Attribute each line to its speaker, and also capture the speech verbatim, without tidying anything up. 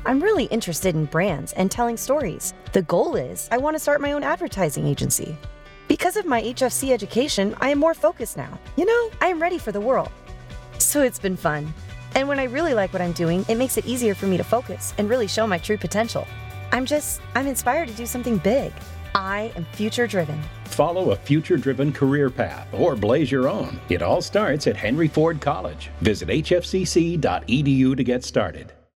Speaker 1: I'm really interested in brands and telling stories. The goal is I want to start my own advertising agency. Because of my H F C education, I am more focused now. You know, I am ready for the world. So it's been fun. And when I really like what I'm doing, it makes it easier for me to focus and really show my true potential. I'm just, I'm inspired to do something big. I am future-driven.
Speaker 2: Follow a future-driven career path or blaze your own. It all starts at Henry Ford College. Visit H F C C dot E D U to get started.